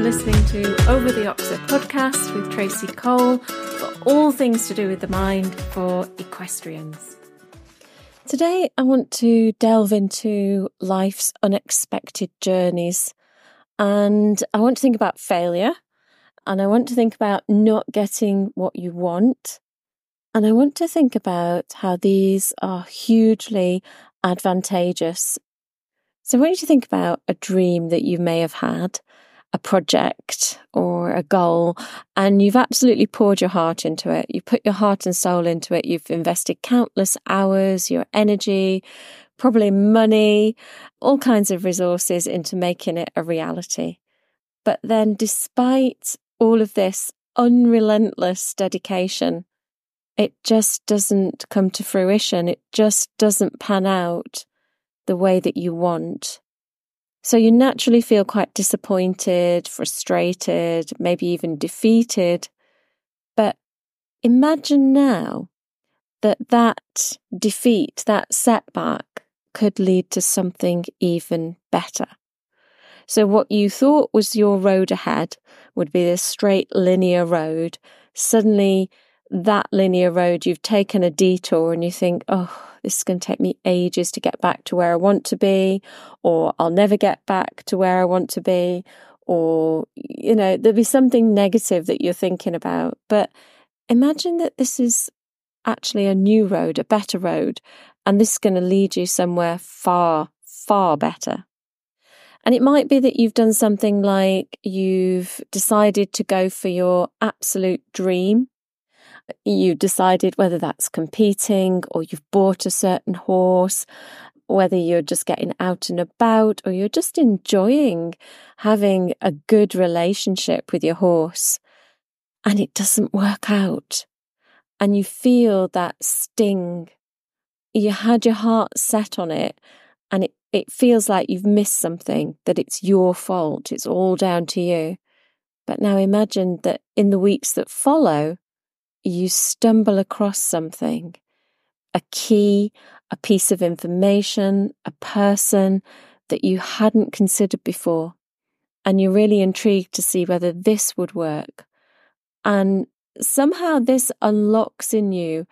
listening to Over the Oxer podcast with Tracy Cole for all things to do with the mind for equestrians. Today I want to delve into life's unexpected journeys, and I want to think about failure, and I want to think about not getting what you want, and I want to think about how these are hugely advantageous. So I want you to think about a dream that you may have had, a project or a goal, and you've absolutely poured your heart into it. You put your heart and soul into it. You've invested countless hours, your energy, probably money, all kinds of resources into making it a reality. But then despite all of this unrelentless dedication, it just doesn't come to fruition. It just doesn't pan out the way that you want. So you naturally feel quite disappointed, frustrated, maybe even defeated. But imagine now that defeat, that setback could lead to something even better. So what you thought was your road ahead would be this straight linear road. Suddenly that linear road, you've taken a detour and you think, oh, this is going to take me ages to get back to where I want to be, or I'll never get back to where I want to be, or, there'll be something negative that you're thinking about. But imagine that this is actually a new road, a better road, and this is going to lead you somewhere far, far better. And it might be that you've done something like you've decided to go for your absolute dream. You decided whether that's competing or you've bought a certain horse, whether you're just getting out and about or you're just enjoying having a good relationship with your horse, and it doesn't work out and you feel that sting. You had your heart set on it and it feels like you've missed something, that it's your fault, it's all down to you. But now imagine that in the weeks that follow, you stumble across something, a key, a piece of information, a person that you hadn't considered before, and you're really intrigued to see whether this would work. And somehow this unlocks in you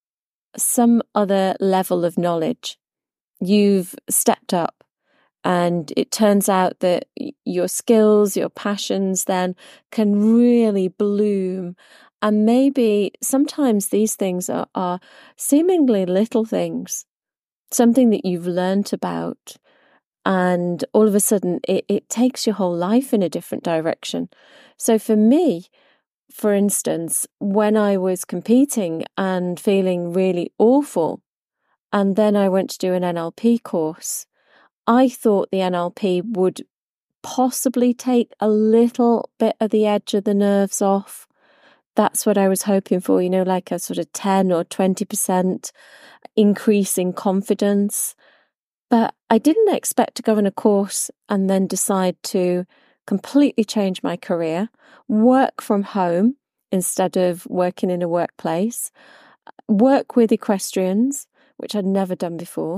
some other level of knowledge. You've stepped up, and it turns out that your skills, your passions then can really bloom. And maybe sometimes these things are seemingly little things, something that you've learnt about, and all of a sudden it takes your whole life in a different direction. So for me, for instance, when I was competing and feeling really awful, and then I went to do an NLP course, I thought the NLP would possibly take a little bit of the edge of the nerves off. That's what I was hoping for, like a sort of 10 or 20% increase in confidence. But I didn't expect to go on a course and then decide to completely change my career, work from home instead of working in a workplace, work with equestrians, which I'd never done before,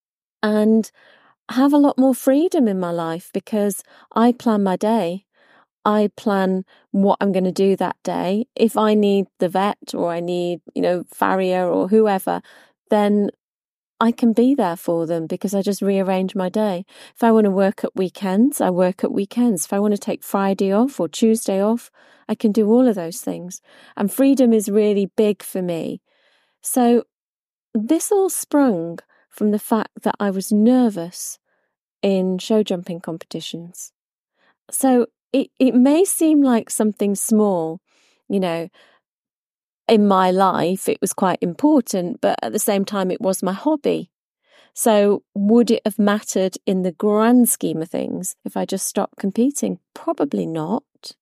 and have a lot more freedom in my life because I plan my day. I plan what I'm going to do that day. If I need the vet or I need, farrier or whoever, then I can be there for them because I just rearrange my day. If I want to work at weekends, I work at weekends. If I want to take Friday off or Tuesday off, I can do all of those things. And freedom is really big for me. So this all sprung from the fact that I was nervous in show jumping competitions. So it may seem like something small, in my life it was quite important, but at the same time it was my hobby. So would it have mattered in the grand scheme of things if I just stopped competing? Probably not.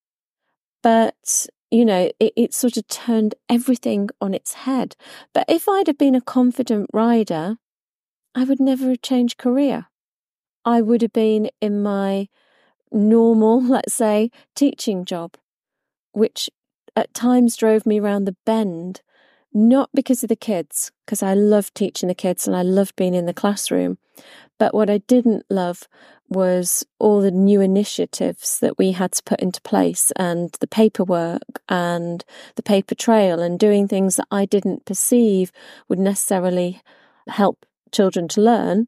But, it sort of turned everything on its head. But if I'd have been a confident rider, I would never have changed career. I would have been in my normal, let's say, teaching job, which at times drove me round the bend not because of the kids, because I loved teaching the kids and I loved being in the classroom. But what I didn't love was all the new initiatives that we had to put into place, and the paperwork and the paper trail, and doing things that I didn't perceive would necessarily help children to learn.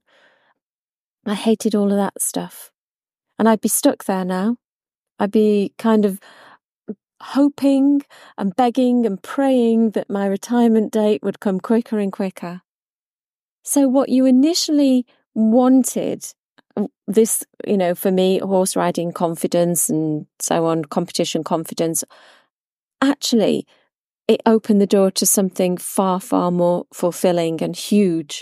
I hated all of that stuff. And I'd be stuck there now. I'd be kind of hoping and begging and praying that my retirement date would come quicker and quicker. So what you initially wanted, this, for me, horse riding confidence and so on, competition confidence, actually, it opened the door to something far, far more fulfilling and huge.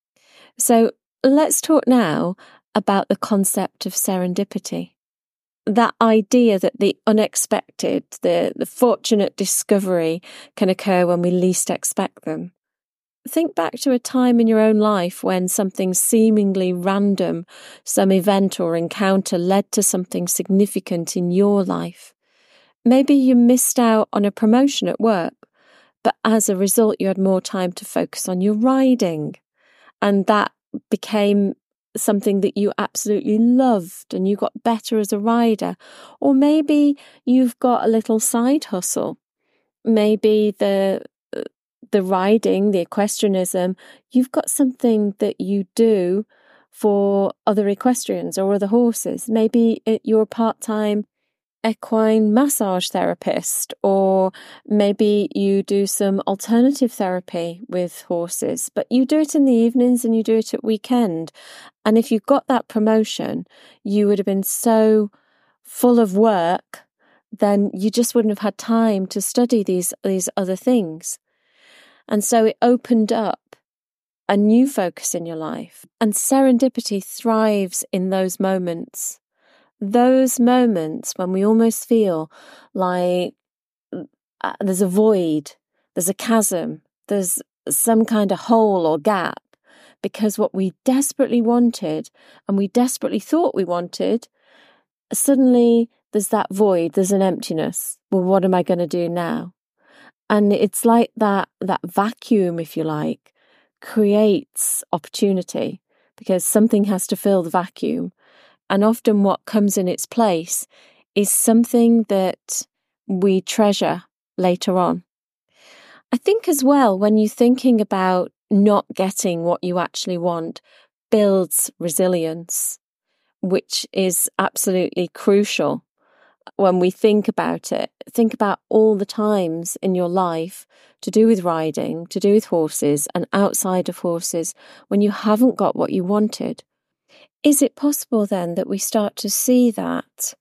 So let's talk now about the concept of serendipity. That idea that the unexpected, the fortunate discovery can occur when we least expect them. Think back to a time in your own life when something seemingly random, some event or encounter led to something significant in your life. Maybe you missed out on a promotion at work, but as a result you had more time to focus on your riding, and that became something that you absolutely loved and you got better as a rider. Or maybe you've got a little side hustle. Maybe the riding, the equestrianism, you've got something that you do for other equestrians or other horses. Maybe you're a part-time equine massage therapist, or maybe you do some alternative therapy with horses, but you do it in the evenings and you do it at weekend. And if you got that promotion, you would have been so full of work, then you just wouldn't have had time to study these other things. And so it opened up a new focus in your life. And serendipity thrives in those moments. Those moments when we almost feel like there's a void, there's a chasm, there's some kind of hole or gap, because what we desperately wanted and we desperately thought we wanted, suddenly there's that void, there's an emptiness. Well, what am I going to do now? And it's like that vacuum, if you like, creates opportunity, because something has to fill the vacuum. And often what comes in its place is something that we treasure later on. I think as well, when you're thinking about not getting what you actually want, builds resilience, which is absolutely crucial. When we think about it, think about all the times in your life to do with riding, to do with horses and outside of horses, when you haven't got what you wanted. Is it possible then that we start to see that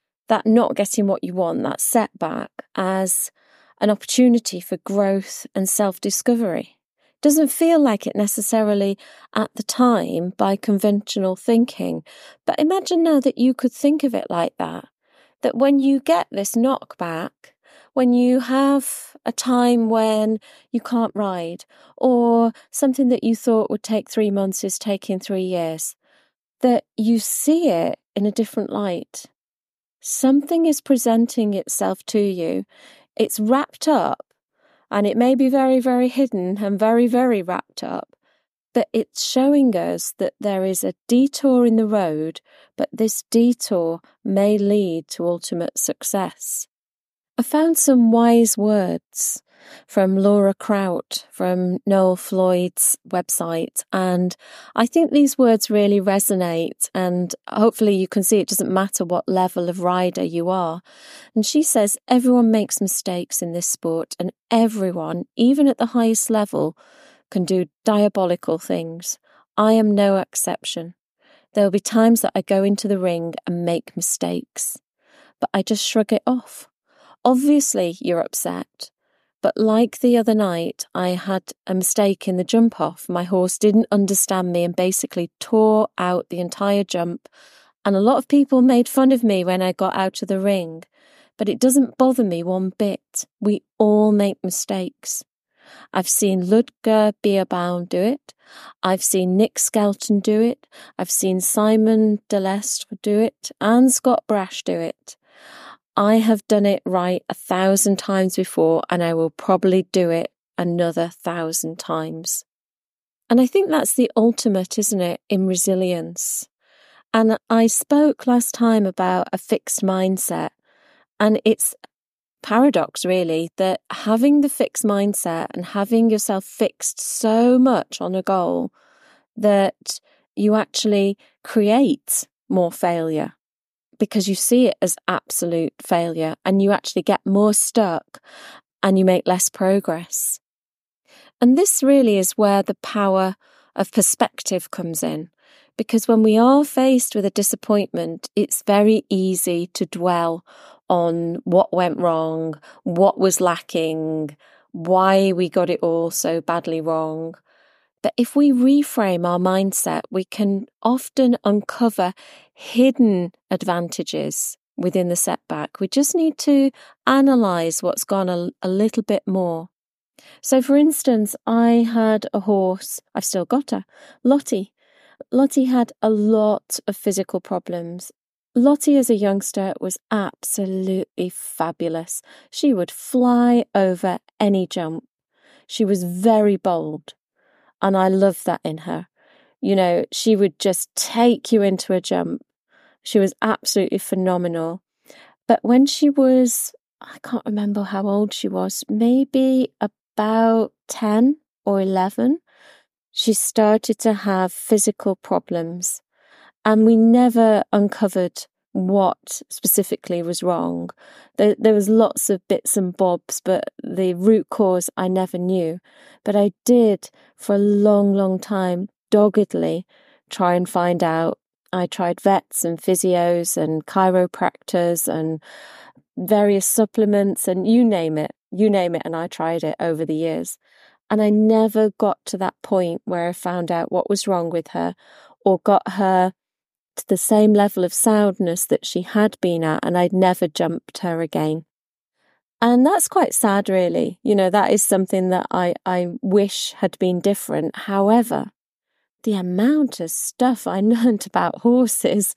not getting what you want, that setback, as an opportunity for growth and self-discovery? Doesn't feel like it necessarily at the time by conventional thinking, but imagine now that you could think of it like that when you get this knockback, when you have a time when you can't ride, or something that you thought would take 3 months is taking 3 years, that you see it in a different light. Something is presenting itself to you. It's wrapped up, and it may be very, very hidden and very, very wrapped up, but it's showing us that there is a detour in the road, but this detour may lead to ultimate success. I found some wise words from Laura Kraut from Noel Floyd's website, and I think these words really resonate, and hopefully you can see it doesn't matter what level of rider you are. And she says, everyone makes mistakes in this sport, and everyone, even at the highest level, can do diabolical things. I am no exception. There will be times that I go into the ring and make mistakes, but I just shrug it off. Obviously, you're upset, but like the other night, I had a mistake in the jump off. My horse didn't understand me and basically tore out the entire jump, and a lot of people made fun of me when I got out of the ring, but it doesn't bother me one bit. We all make mistakes. I've seen Ludger Beerbaum do it. I've seen Nick Skelton do it. I've seen Simon Delestre do it and Scott Brash do it. I have done it right 1,000 times before, and I will probably do it another 1,000 times. And I think that's the ultimate, isn't it, in resilience. And I spoke last time about a fixed mindset, and it's paradox really that having the fixed mindset and having yourself fixed so much on a goal that you actually create more failure because you see it as absolute failure, and you actually get more stuck and you make less progress. And this really is where the power of perspective comes in, because when we are faced with a disappointment, it's very easy to dwell on what went wrong, what was lacking, why we got it all so badly wrong. But if we reframe our mindset, we can often uncover hidden advantages within the setback. We just need to analyse what's gone a little bit more. So, for instance, I had a horse, I've still got her, Lottie. Lottie had a lot of physical problems. Lottie as a youngster was absolutely fabulous. She would fly over any jump. She was very bold. And I love that in her. You know, she would just take you into a jump. She was absolutely phenomenal. But when she was, I can't remember how old she was, maybe about 10 or 11, she started to have physical problems. And we never uncovered what specifically was wrong. There was lots of bits and bobs, but the root cause I never knew. But I did, for a long, long time, doggedly try and find out. I tried vets and physios and chiropractors and various supplements and you name it, and I tried it over the years. And I never got to that point where I found out what was wrong with her or got her to the same level of soundness that she had been at, and I'd never jumped her again. And that's quite sad, really. You know, that is something that I wish had been different. However, the amount of stuff I learned about horses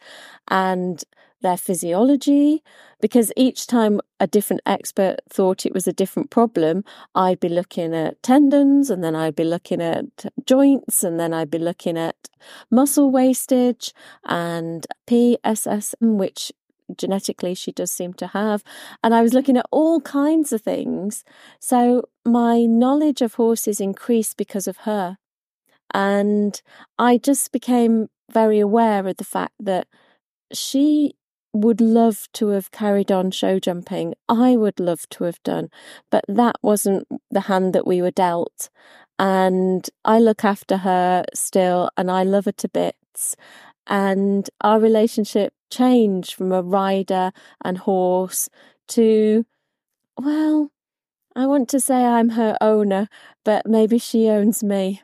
and their physiology, because each time a different expert thought it was a different problem, I'd be looking at tendons, and then I'd be looking at joints, and then I'd be looking at muscle wastage and PSSM, which genetically she does seem to have. And I was looking at all kinds of things. So my knowledge of horses increased because of her. And I just became very aware of the fact that she would love to have carried on show jumping. I would love to have done, but that wasn't the hand that we were dealt. And I look after her still, and I love her to bits. And our relationship changed from a rider and horse to, well, I want to say I'm her owner, but maybe she owns me.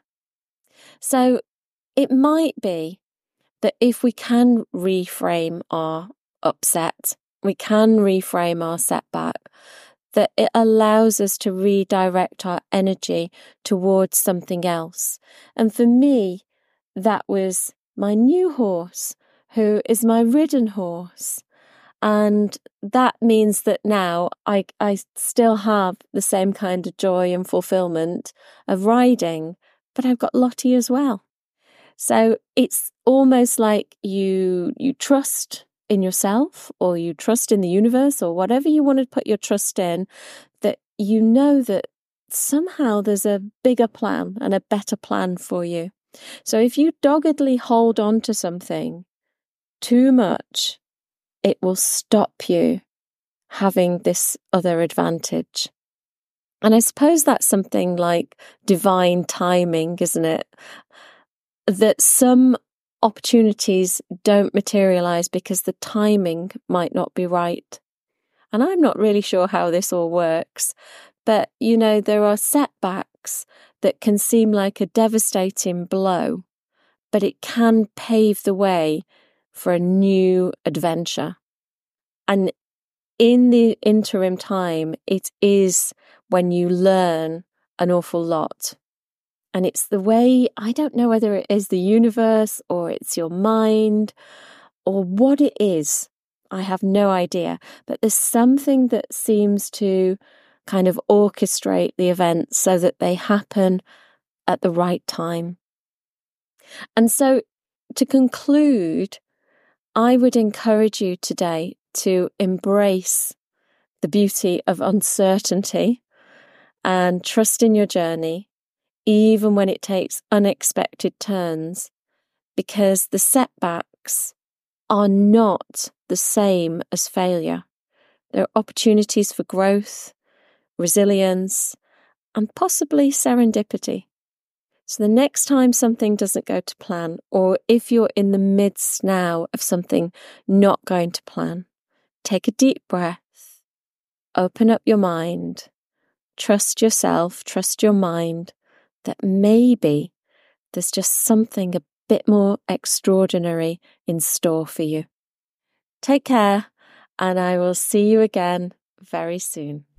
So it might be that if we can reframe our upset, we can reframe our setback, that it allows us to redirect our energy towards something else. And for me, that was my new horse, who is my ridden horse. And that means that now I still have the same kind of joy and fulfillment of riding, but I've got Lottie as well. So it's almost like you trust in yourself, or you trust in the universe, or whatever you want to put your trust in, that you know that somehow there's a bigger plan and a better plan for you. So if you doggedly hold on to something too much, it will stop you having this other advantage. And I suppose that's something like divine timing, isn't it? That some opportunities don't materialize because the timing might not be right. And I'm not really sure how this all works, but you know, there are setbacks that can seem like a devastating blow, but it can pave the way for a new adventure. And in the interim time, it is when you learn an awful lot. And it's the way, I don't know whether it is the universe or it's your mind or what it is. I have no idea. But there's something that seems to kind of orchestrate the events so that they happen at the right time. And so, to conclude, I would encourage you today to embrace the beauty of uncertainty and trust in your journey, even when it takes unexpected turns, because the setbacks are not the same as failure. There are opportunities for growth, resilience, and possibly serendipity. So the next time something doesn't go to plan, or if you're in the midst now of something not going to plan, take a deep breath, open up your mind, trust yourself, trust your mind that maybe there's just something a bit more extraordinary in store for you. Take care, and I will see you again very soon.